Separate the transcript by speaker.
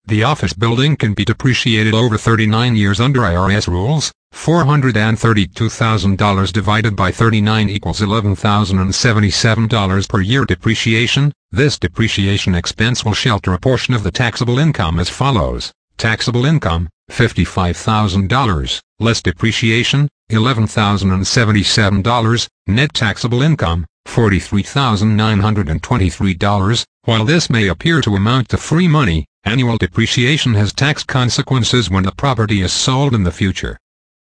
Speaker 1: The office building can be depreciated over 39 years under IRS rules. $432,000 divided by 39 equals $11,077 per year depreciation. This depreciation expense will shelter a portion of the taxable income as follows. Taxable income, $55,000, less depreciation, $11,077, net taxable income, $43,923. While this may appear to amount to free money, annual depreciation has tax consequences when the property is sold in the future.